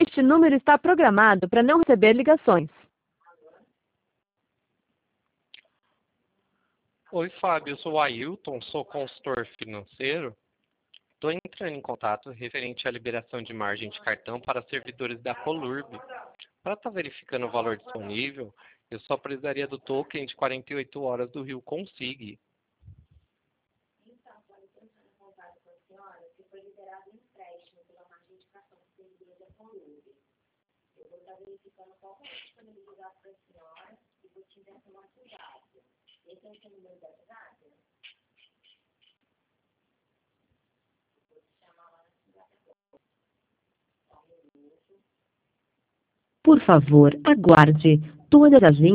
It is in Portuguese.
Este número está programado para não receber ligações. Oi, Fábio, eu sou o Ailton, sou consultor financeiro. Estou entrando em contato referente à liberação de margem de cartão para servidores da Colurb. Para estar verificando o valor disponível, eu só precisaria do token de 48 horas do Rio Consig. Por favor, aguarde. Todas as linhas